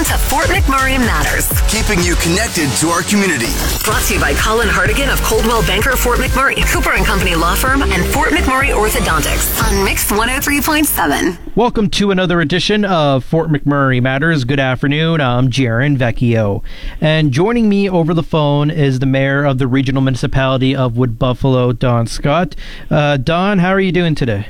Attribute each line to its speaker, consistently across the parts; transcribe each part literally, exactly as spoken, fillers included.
Speaker 1: Welcome to Fort McMurray Matters.
Speaker 2: Keeping you connected to our community.
Speaker 1: Brought to you by Colin Hardigan of Coldwell Banker Fort McMurray, Cooper and Company Law Firm, and Fort McMurray Orthodontics on Mix one oh three point seven.
Speaker 3: Welcome to another edition of Fort McMurray Matters. Good afternoon. I'm Jaron Vecchio. And joining me over the phone is the mayor of the regional municipality of Wood Buffalo, Don Scott. Uh, Don, how are you doing today?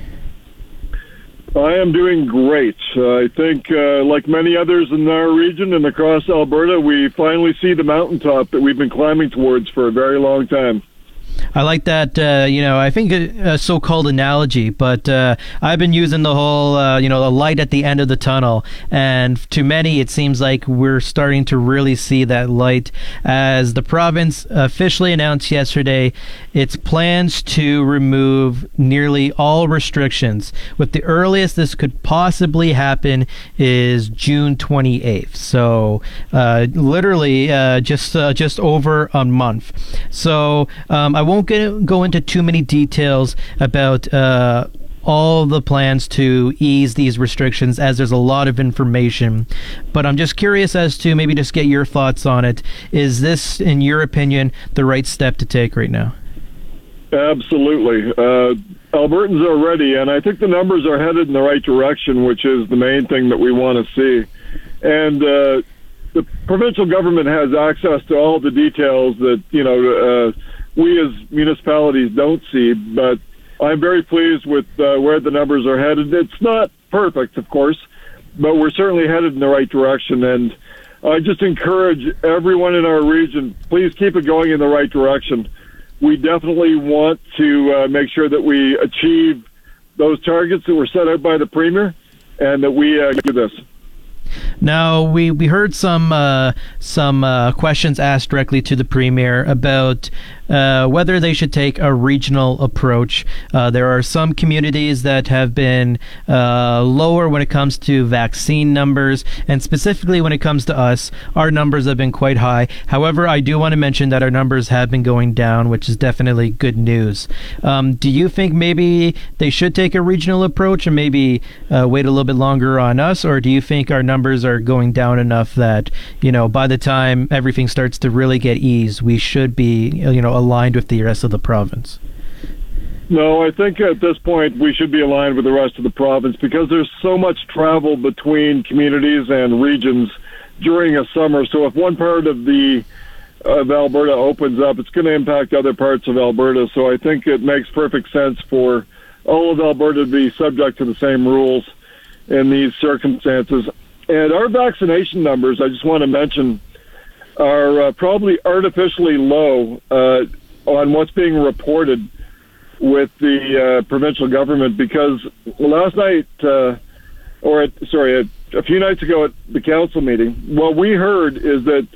Speaker 4: I am doing great. Uh, I think, uh, like many others in our region and across Alberta, we finally see the mountaintop that we've been climbing towards for a very long time.
Speaker 3: I like that, uh, you know, I think a, a so-called analogy, but uh, I've been using the whole, uh, you know, the light at the end of the tunnel. And to many, it seems like we're starting to really see that light as the province officially announced yesterday its plans to remove nearly all restrictions. With the earliest this could possibly happen is June twenty-eighth. So uh, literally uh, just uh, just over a month. So um, I won't get, go into too many details about uh, all the plans to ease these restrictions, as there's a lot of information. But I'm just curious as to maybe just get your thoughts on it. Is this, in your opinion, the right step to take right now?
Speaker 4: Absolutely. Uh, Albertans are ready, and I think the numbers are headed in the right direction, which is the main thing that we want to see. And uh, the provincial government has access to all the details that, you know, uh, we as municipalities don't see, but I'm very pleased with uh, where the numbers are headed. It's not perfect, of course, but we're certainly headed in the right direction. And I just encourage everyone in our region, please keep it going in the right direction. We definitely want to uh, make sure that we achieve those targets that were set out by the Premier, and that we uh, do this.
Speaker 3: Now, we, we heard some uh, some uh, questions asked directly to the Premier about uh, whether they should take a regional approach. Uh, there are some communities that have been uh, lower when it comes to vaccine numbers, and specifically when it comes to us, our numbers have been quite high. However, I do want to mention that our numbers have been going down, which is definitely good news. Um, do you think maybe they should take a regional approach and maybe uh, wait a little bit longer on us, or do you think our numbers are going down enough that, you know, by the time everything starts to really get eased, we should be, you know, aligned with the rest of the province?
Speaker 4: No, I think at this point we should be aligned with the rest of the province, because there's so much travel between communities and regions during a summer. So if one part of the of Alberta opens up, it's going to impact other parts of Alberta. So I think it makes perfect sense for all of Alberta to be subject to the same rules in these circumstances. And our vaccination numbers, I just want to mention, are uh, probably artificially low uh, on what's being reported with the uh, provincial government, because last night, uh, or at, sorry, a, a few nights ago at the council meeting, what we heard is that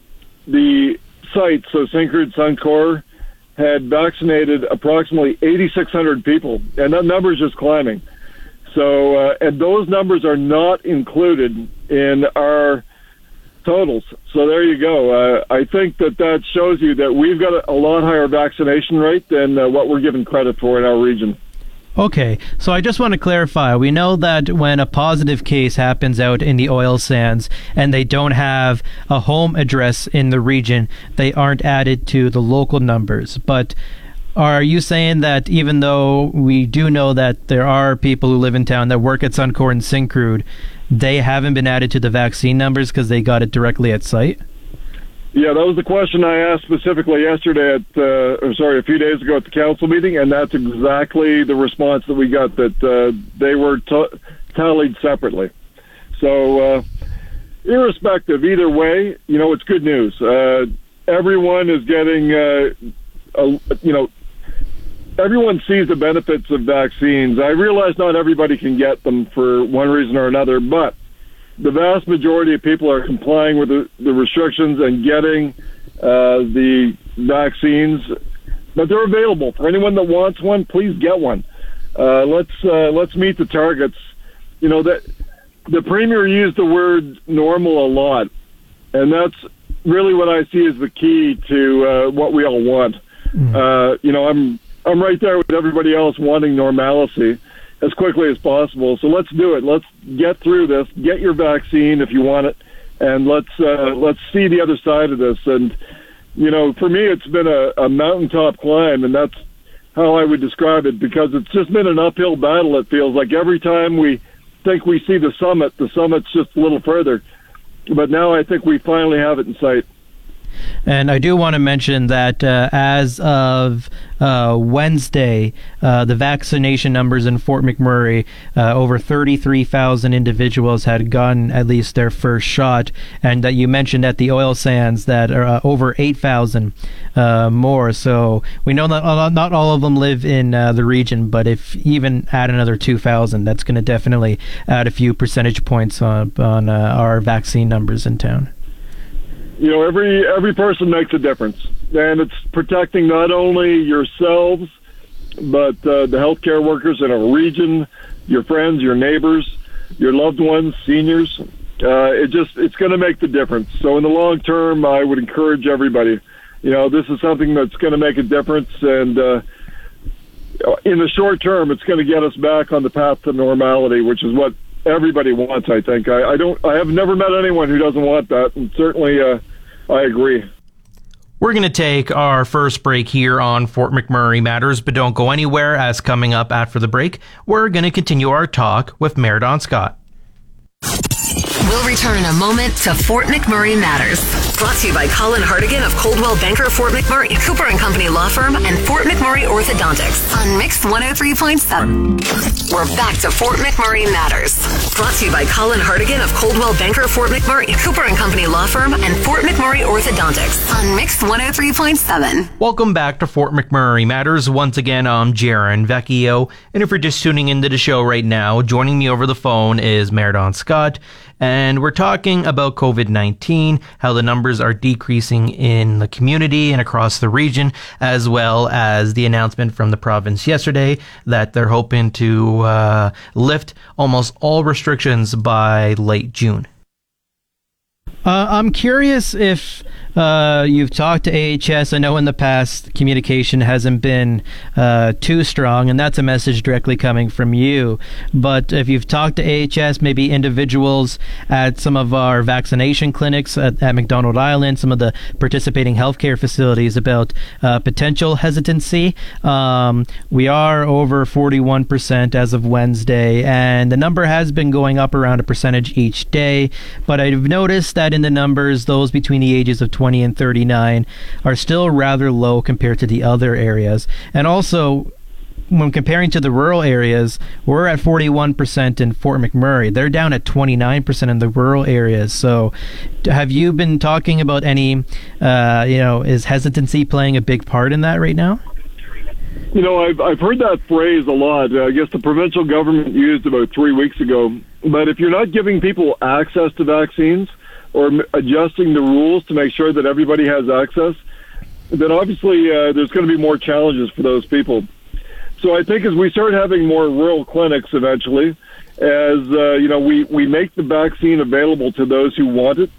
Speaker 4: the site, so Syncrude Suncor, had vaccinated approximately eighty-six hundred people, and that number is just climbing. So, uh, and those numbers are not included in our totals. So there you go. Uh, I think that that shows you that we've got a, a lot higher vaccination rate than uh, what we're given credit for in our region.
Speaker 3: Okay, so I just want to clarify. We know that when a positive case happens out in the oil sands and they don't have a home address in the region, they aren't added to the local numbers. But are you saying that even though we do know that there are people who live in town that work at Suncor and Syncrude, they haven't been added to the vaccine numbers because they got it directly at site?
Speaker 4: Yeah, that was the question I asked specifically yesterday at, uh, or sorry, a few days ago at the council meeting, and that's exactly the response that we got, that uh, they were t- tallied separately. So, uh, irrespective, either way, you know, it's good news. Uh, everyone is getting, uh, a, you know, everyone sees the benefits of vaccines. I realize not everybody can get them for one reason or another, but the vast majority of people are complying with the, the restrictions and getting uh, the vaccines. But they're available for anyone that wants one. Please get one. Uh, let's uh, let's meet the targets. You know, that the Premier used the word normal a lot, and that's really what I see as the key to uh, what we all want. Mm. Uh, you know, I'm I'm right there with everybody else wanting normalcy as quickly as possible. So let's do it. Let's get through this. Get your vaccine if you want it, and let's uh, let's see the other side of this. And you know, for me, it's been a, a mountaintop climb, and that's how I would describe it, because it's just been an uphill battle. It feels like every time we think we see the summit, the summit's just a little further. But now I think we finally have it in sight.
Speaker 3: And I do want to mention that uh, as of uh, Wednesday, uh, the vaccination numbers in Fort McMurray, uh, over thirty-three thousand individuals had gotten at least their first shot. And that you mentioned at the oil sands that are uh, over eight thousand uh, more. So we know that not all of them live in uh, the region, but if even add another two thousand, that's going to definitely add a few percentage points on, on uh, our vaccine numbers in town.
Speaker 4: You know, every every person makes a difference, and it's protecting not only yourselves, but uh, the healthcare workers in a region, your friends, your neighbors, your loved ones, seniors. Uh, it just it's going to make the difference. So in the long term, I would encourage everybody. You know, this is something that's going to make a difference, and uh, in the short term, it's going to get us back on the path to normality, which is what everybody wants, I think. I, I don't. I have never met anyone who doesn't want that, and certainly uh, I agree.
Speaker 5: We're going to take our first break here on Fort McMurray Matters, but don't go anywhere, as coming up after the break, we're going to continue our talk with Mayor Don Scott.
Speaker 1: We'll return in a moment to Fort McMurray Matters. Brought to you by Colin Hartigan of Coldwell Banker Fort McMurray, Cooper and Company Law Firm, and Fort McMurray Orthodontics on Mix one oh three point seven. We're back to Fort McMurray Matters. Brought to you by Colin Hartigan of Coldwell Banker Fort McMurray, Cooper and Company Law Firm, and Fort McMurray Orthodontics on Mix one oh three point seven.
Speaker 5: Welcome back to Fort McMurray Matters. Once again, I'm Jaron Vecchio, and if you're just tuning into the show right now, joining me over the phone is Mayor Don Scott. And we're talking about COVID nineteen, how the numbers are decreasing in the community and across the region, as well as the announcement from the province yesterday that they're hoping to uh, lift almost all restrictions by late June.
Speaker 3: Uh, I'm curious if uh, you've talked to A H S. I know in the past communication hasn't been uh, too strong, and that's a message directly coming from you. But if you've talked to A H S, maybe individuals at some of our vaccination clinics at, at McDonald Island, some of the participating healthcare facilities, about uh, potential hesitancy. Um, we are over forty-one percent as of Wednesday, and the number has been going up around a percentage each day. But I've noticed that in the numbers, those between the ages of twenty and thirty-nine are still rather low compared to the other areas. And also, when comparing to the rural areas, we're at forty-one percent in Fort McMurray. They're down at twenty-nine percent in the rural areas. So have you been talking about any, uh, you know, is hesitancy playing a big part in that right now?
Speaker 4: You know, I've, I've heard that phrase a lot. Uh, I guess the provincial government used about three weeks ago. But if you're not giving people access to vaccines, or adjusting the rules to make sure that everybody has access, then obviously uh, there's going to be more challenges for those people. So I think as we start having more rural clinics eventually, as uh, you know, we, we make the vaccine available to those who want it,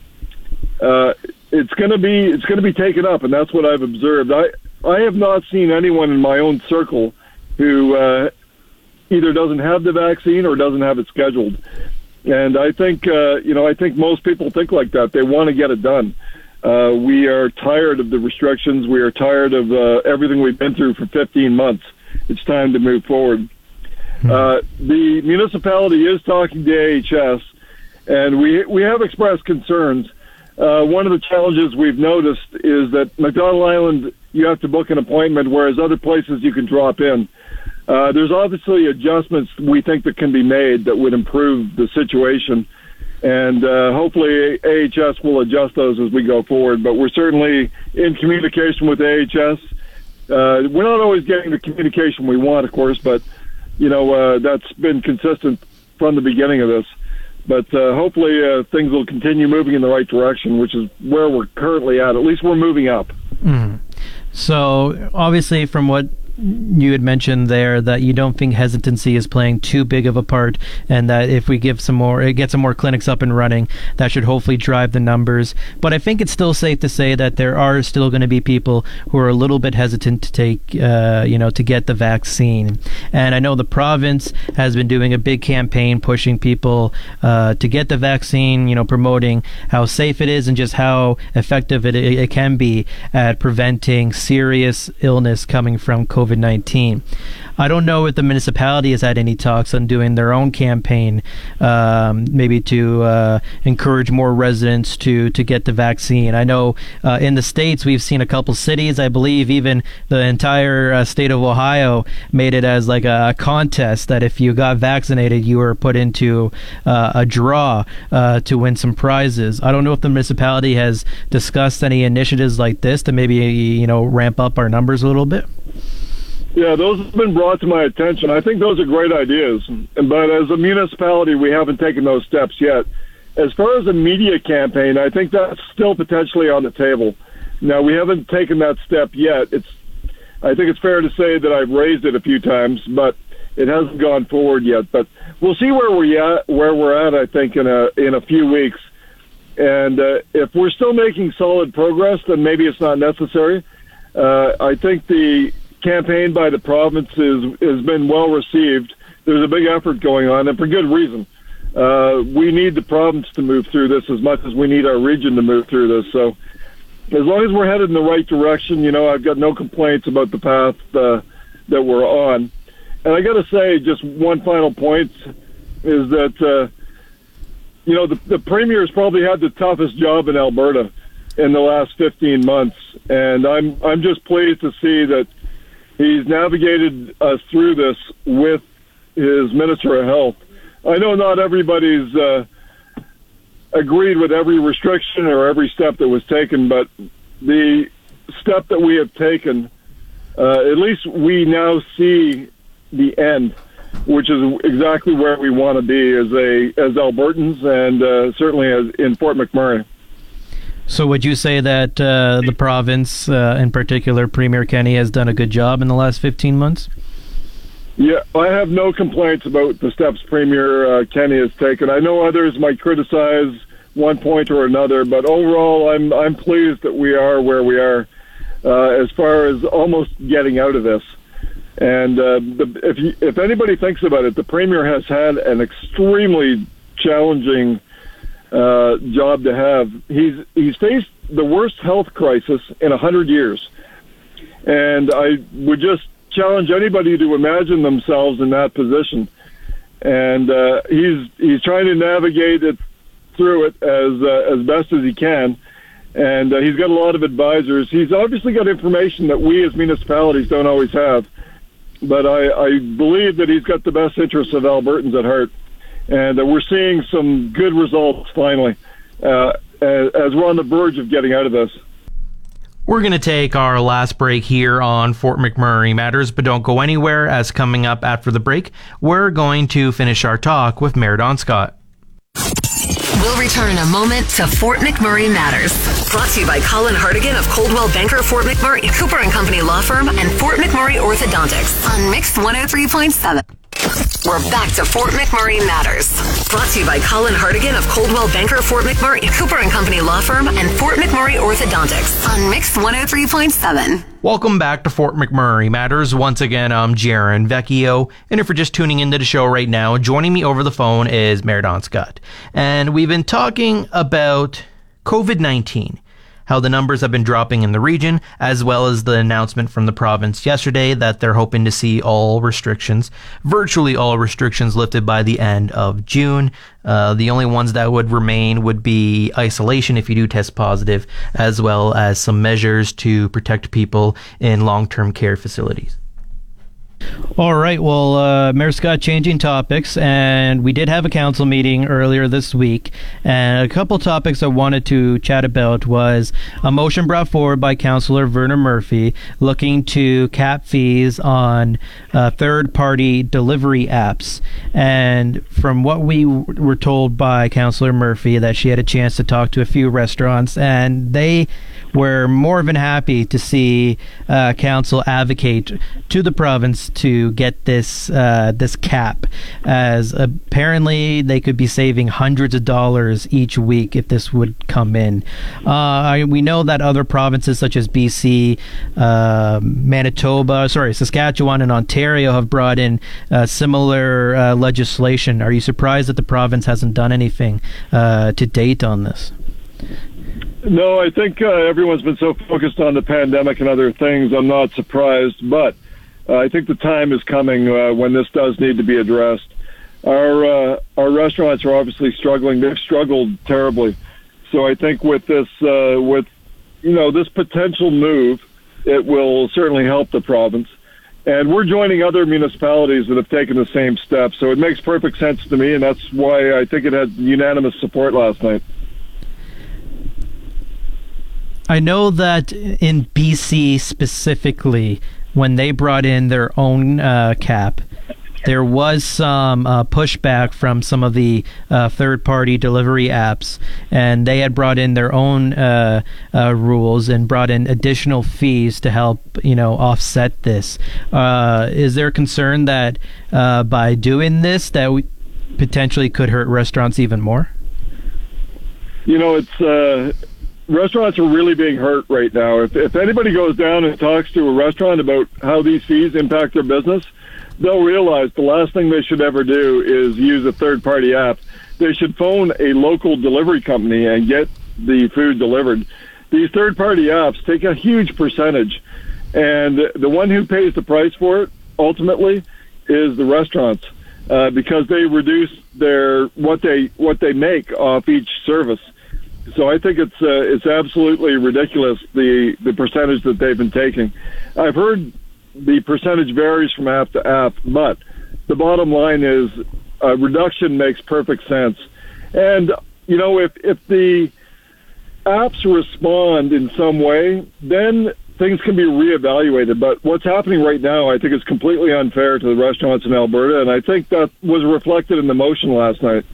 Speaker 4: uh, it's going to be it's going to be taken up, and that's what I've observed. I I have not seen anyone in my own circle who uh, either doesn't have the vaccine or doesn't have it scheduled. And I think, uh, you know, I think most people think like that. They want to get it done. Uh, we are tired of the restrictions. We are tired of uh, everything we've been through for fifteen months. It's time to move forward. Hmm. Uh, the municipality is talking to A H S, and we we have expressed concerns. Uh, one of the challenges we've noticed is that McDonald Island, you have to book an appointment, whereas other places you can drop in. Uh, there's obviously adjustments we think that can be made that would improve the situation, and uh, hopefully A H S will adjust those as we go forward. But we're certainly in communication with A H S. Uh, we're not always getting the communication we want, of course, but you know uh, that's been consistent from the beginning of this. But uh, hopefully uh, things will continue moving in the right direction, which is where we're currently at. At least we're moving up.
Speaker 3: Mm. So obviously, from what you had mentioned there that you don't think hesitancy is playing too big of a part, and that if we give some more, get some more clinics up and running, that should hopefully drive the numbers. But I think it's still safe to say that there are still going to be people who are a little bit hesitant to take, uh, you know, to get the vaccine. And I know the province has been doing a big campaign pushing people uh, to get the vaccine, you know, promoting how safe it is and just how effective it, it can be at preventing serious illness coming from COVID nineteen. I don't know if the municipality has had any talks on doing their own campaign, um, maybe to uh, encourage more residents to, to get the vaccine. I know uh, in the States we've seen a couple cities, I believe even the entire uh, state of Ohio made it as like a contest that if you got vaccinated, you were put into uh, a draw uh, to win some prizes. I don't know if the municipality has discussed any initiatives like this to maybe, you know, ramp up our numbers a little bit.
Speaker 4: Yeah, those have been brought to my attention. I think those are great ideas. But as a municipality, we haven't taken those steps yet. As far as a media campaign, I think that's still potentially on the table. Now, we haven't taken that step yet. It's, I think it's fair to say that I've raised it a few times, but it hasn't gone forward yet. But we'll see where we're at, where we're at, I think, in a, in a few weeks. And uh, if we're still making solid progress, then maybe it's not necessary. Uh, I think the campaign by the province is, has been well received. There's a big effort going on, and for good reason. Uh, we need the province to move through this as much as we need our region to move through this. So as long as we're headed in the right direction, you know, I've got no complaints about the path uh, that we're on. And I got to say, just one final point is that, uh, you know, the, the Premier has probably had the toughest job in Alberta in the last fifteen months. And I'm I'm just pleased to see that he's navigated us through this with his Minister of Health. I know not everybody's uh, agreed with every restriction or every step that was taken, but the step that we have taken, uh, at least we now see the end, which is exactly where we want to be as a as Albertans and uh, certainly as in Fort McMurray.
Speaker 3: So would you say that uh, the province, uh, in particular, Premier Kenney, has done a good job in the last fifteen months?
Speaker 4: Yeah, I have no complaints about the steps Premier uh, Kenney has taken. I know others might criticize one point or another, but overall, I'm I'm pleased that we are where we are uh, as far as almost getting out of this. And uh, the, if you, if anybody thinks about it, the Premier has had an extremely challenging Uh, job to have. He's he's faced the worst health crisis in a hundred years, and I would just challenge anybody to imagine themselves in that position. And uh, he's he's trying to navigate it through it as uh, as best as he can, and uh, he's got a lot of advisors. He's obviously got information that we as municipalities don't always have, but I, I believe that he's got the best interests of Albertans at heart. And uh, we're seeing some good results finally uh, as we're on the verge of getting out of this.
Speaker 5: We're going to take our last break here on Fort McMurray Matters, but don't go anywhere, as coming up after the break, we're going to finish our talk with Mayor Don Scott.
Speaker 1: We'll return in a moment to Fort McMurray Matters. Brought to you by Colin Hartigan of Coldwell Banker Fort McMurray, Cooper and Company Law Firm, and Fort McMurray Orthodontics on Mixed one oh three point seven. We're back to Fort McMurray Matters. Brought to you by Colin Hartigan of Coldwell Banker Fort McMurray, Cooper and Company Law Firm, and Fort McMurray Orthodontics on Mixed one oh three point seven.
Speaker 5: Welcome back to Fort McMurray Matters. Once again, I'm Jaron Vecchio, and if you're just tuning into the show right now, joining me over the phone is Mayor Don Scott. And we've been talking about COVID nineteen, how the numbers have been dropping in the region, as well as the announcement from the province yesterday that they're hoping to see all restrictions, virtually all restrictions, lifted by the end of June. Uh, the only ones that would remain would be isolation if you do test positive, as well as some measures to protect people in long-term care facilities.
Speaker 3: All right. Well, uh, Mayor Scott, changing topics, and we did have a council meeting earlier this week, and a couple topics I wanted to chat about was a motion brought forward by Councillor Verna Murphy looking to cap fees on uh, third-party delivery apps. And from what we w- were told by Councillor Murphy, that she had a chance to talk to a few restaurants, and they were more than happy to see uh, council advocate to the province to get this uh, this cap, as apparently they could be saving hundreds of dollars each week if this would come in. Uh, I, we know that other provinces such as B C, uh, Manitoba, sorry, Saskatchewan, and Ontario have brought in uh, similar uh, legislation. Are you surprised that the province hasn't done anything uh, to date on this?
Speaker 4: No, I think uh, everyone's been so focused on the pandemic and other things. I'm not surprised, but uh, I think the time is coming uh, when this does need to be addressed. Our uh, our restaurants are obviously struggling. They've struggled terribly. So I think with this, uh, with you know, this potential move, it will certainly help the province. And we're joining other municipalities that have taken the same steps. So it makes perfect sense to me, and that's why I think it had unanimous support last night.
Speaker 3: I know that in B C specifically, when they brought in their own uh, cap, there was some uh, pushback from some of the uh, third-party delivery apps, and they had brought in their own uh, uh, rules and brought in additional fees to help, you know, offset this. Uh, is there concern that uh, by doing this, that we potentially could hurt restaurants even more?
Speaker 4: You know, it's. Uh Restaurants are really being hurt right now. If, if anybody goes down and talks to a restaurant about how these fees impact their business, they'll realize the last thing they should ever do is use a third-party app. They should phone a local delivery company and get the food delivered. These third-party apps take a huge percentage, and the one who pays the price for it ultimately is the restaurants, uh, because they reduce their what they what they make off each service. So I think it's uh, it's absolutely ridiculous, the, the percentage that they've been taking. I've heard the percentage varies from app to app, but the bottom line is a reduction makes perfect sense. And, you know, if, if the apps respond in some way, then things can be reevaluated. But what's happening right now, I think, is completely unfair to the restaurants in Alberta, and I think that was reflected in the motion last night.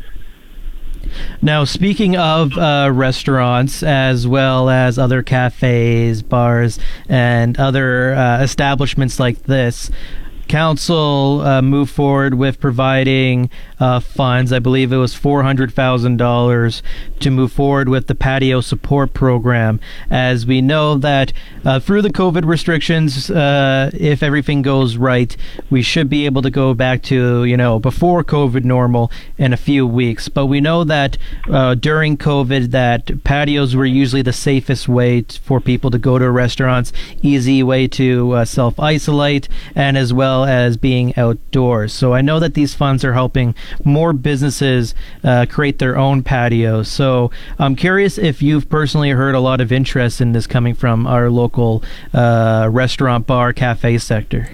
Speaker 3: Now, speaking of uh, restaurants, as well as other cafes, bars, and other uh, establishments like this, Council uh, moved forward with providing uh, funds. I believe it was four hundred thousand dollars to move forward with the patio support program. As we know that uh, through the COVID restrictions, uh, if everything goes right, we should be able to go back to, you know, before COVID normal in a few weeks. But we know that uh, during COVID, that patios were usually the safest way t- for people to go to restaurants, easy way to uh, self-isolate, and as well as being outdoors. So I know that these funds are helping more businesses uh, create their own patios. So I'm curious if you've personally heard a lot of interest in this coming from our local uh, restaurant, bar, cafe sector.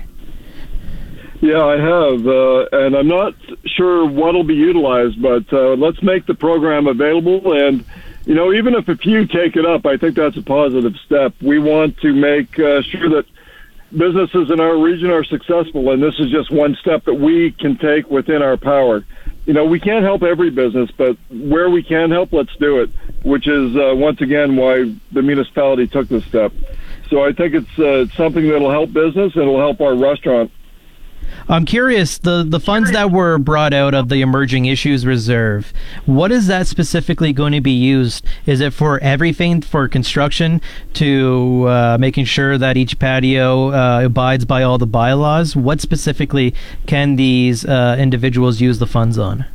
Speaker 4: Yeah, I have, uh, and I'm not sure what'll be utilized, but uh, let's make the program available. And, you know, even if a few take it up, I think that's a positive step. We want to make uh, sure that businesses in our region are successful, and this is just one step that we can take within our power. You know, we can't help every business, but where we can help, let's do it, which is, uh, once again, why the municipality took this step. So I think it's uh, something that will help business and it will help our restaurant.
Speaker 3: I'm curious, the, the funds that were brought out of the Emerging Issues Reserve, what is that specifically going to be used? Is it for everything, for construction, to uh, making sure that each patio uh, abides by all the bylaws? What specifically can these uh, individuals use the funds on?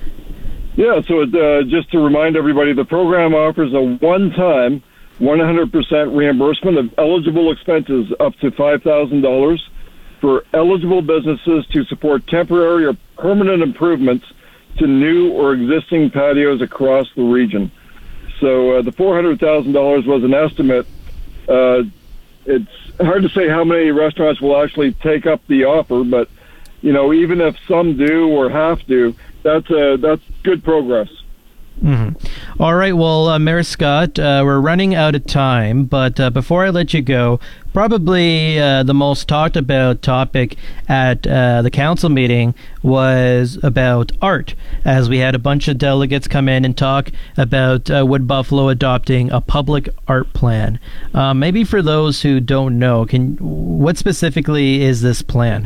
Speaker 4: Yeah, so uh, just to remind everybody, the program offers a one-time one hundred percent reimbursement of eligible expenses up to five thousand dollars for eligible businesses to support temporary or permanent improvements to new or existing patios across the region. So uh, the four hundred thousand dollars was an estimate uh, it's hard to say how many restaurants will actually take up the offer, but you know, even if some do or half do, that's uh, that's good progress.
Speaker 3: Mm-hmm. All right, well, uh, Mayor Scott, uh, we're running out of time, but uh, before I let you go, probably uh, the most talked about topic at uh, the council meeting was about art, as we had a bunch of delegates come in and talk about uh, Wood Buffalo adopting a public art plan. Uh, maybe for those who don't know, can what specifically is this plan?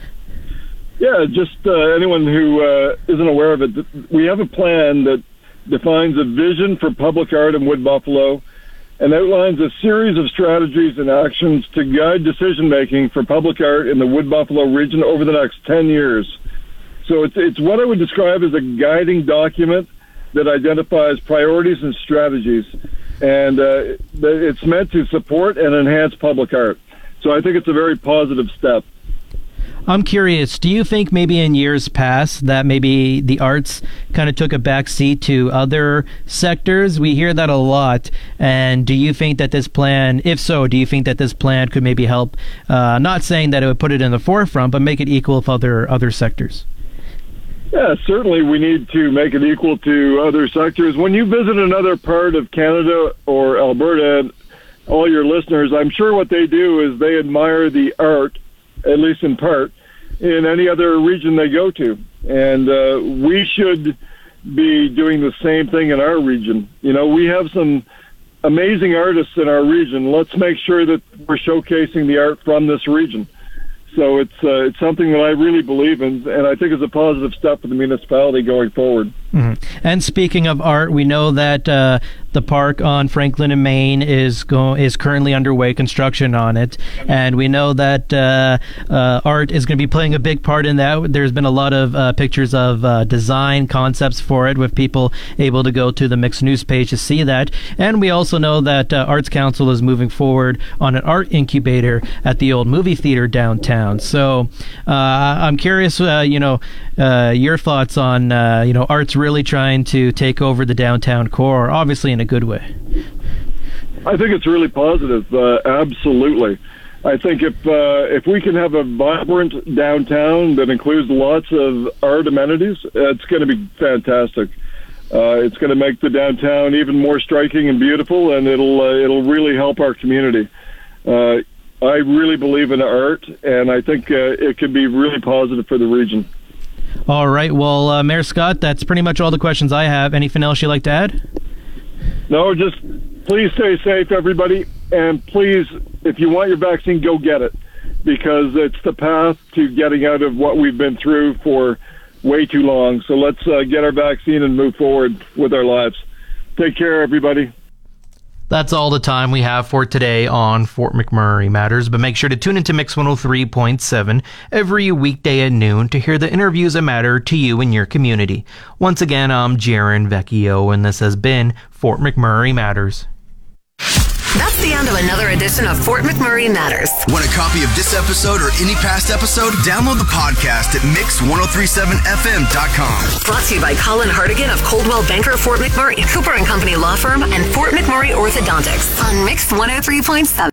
Speaker 4: Yeah, just uh, anyone who uh, isn't aware of it, we have a plan that defines a vision for public art in Wood Buffalo and outlines a series of strategies and actions to guide decision-making for public art in the Wood Buffalo region over the next ten years. So it's, it's what I would describe as a guiding document that identifies priorities and strategies, and uh, it's meant to support and enhance public art. So I think it's a very positive step.
Speaker 3: I'm curious, do you think maybe in years past that maybe the arts kind of took a back seat to other sectors? We hear that a lot. And do you think that this plan, if so, do you think that this plan could maybe help, uh, not saying that it would put it in the forefront, but make it equal with other, other sectors?
Speaker 4: Yeah, certainly we need to make it equal to other sectors. When you visit another part of Canada or Alberta, all your listeners, I'm sure what they do is they admire the art, at least in part, in any other region they go to. And uh, we should be doing the same thing in our region. You know, we have some amazing artists in our region. Let's make sure that we're showcasing the art from this region. So it's uh, it's something that I really believe in, and I think it's a positive step for the municipality going forward.
Speaker 3: Mm-hmm. And speaking of art, we know that uh, the park on Franklin and Main is go- is currently underway, construction on it, and we know that uh, uh, art is going to be playing a big part in that. There's been a lot of uh, pictures of uh, design concepts for it, with people able to go to the Mixed News page to see that. And we also know that uh, Arts Council is moving forward on an art incubator at the old movie theater downtown. So uh, I'm curious, uh, you know, uh, your thoughts on uh, you know arts really trying to take over the downtown core, obviously in a good way.
Speaker 4: I think it's really positive. Uh, absolutely. I think if uh, if we can have a vibrant downtown that includes lots of art amenities, it's going to be fantastic. Uh, it's going to make the downtown even more striking and beautiful, and it'll uh, it'll really help our community. Uh, I really believe in art, and I think uh, it could be really positive for the region.
Speaker 3: All right. Well, uh, Mayor Scott, that's pretty much all the questions I have. Anything else you'd like to add?
Speaker 4: No, just please stay safe, everybody. And please, if you want your vaccine, go get it. Because it's the path to getting out of what we've been through for way too long. So let's uh, get our vaccine and move forward with our lives. Take care, everybody.
Speaker 5: That's all the time we have for today on Fort McMurray Matters, but make sure to tune into Mix one oh three point seven every weekday at noon to hear the interviews that matter to you and your community. Once again, I'm Jaron Vecchio, and this has been Fort McMurray Matters.
Speaker 1: That's the end of another edition of Fort McMurray Matters.
Speaker 2: Want a copy of this episode or any past episode? Download the podcast at mix ten thirty-seven f m dot com.
Speaker 1: Brought to you by Colin Hardigan of Coldwell Banker Fort McMurray, Cooper and Company Law Firm, and Fort McMurray Orthodontics on Mix one oh three point seven.